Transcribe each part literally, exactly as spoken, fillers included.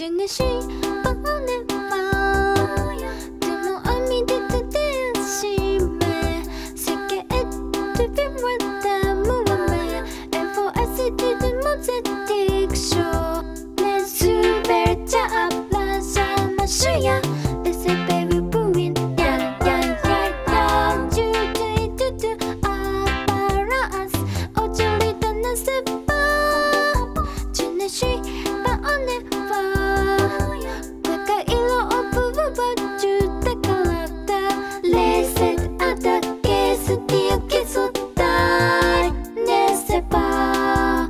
Je ne suis pas en effort de mon ami de te décimer ce que est depuis moi d'amour mais il faut essayer de mon addiction les ouvertures à place à ma chouïa de ces bébés bourrines yan yan yan yan tu te tu te apparence aujourd'hui dans ne sais pas je ne suis pas en effort какая ilo обводит колода лезет attaquer ce dire qui sautait ne sais pas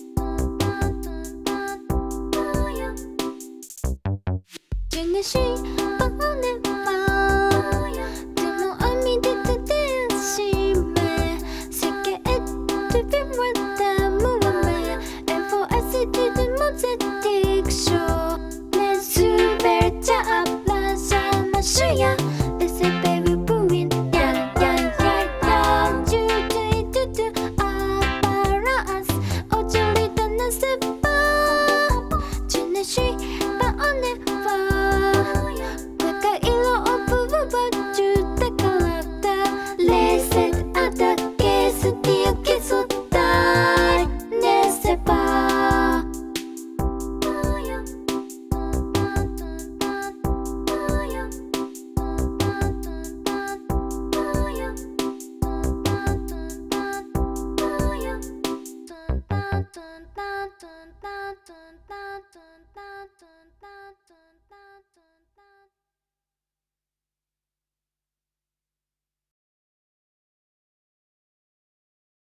je ne suis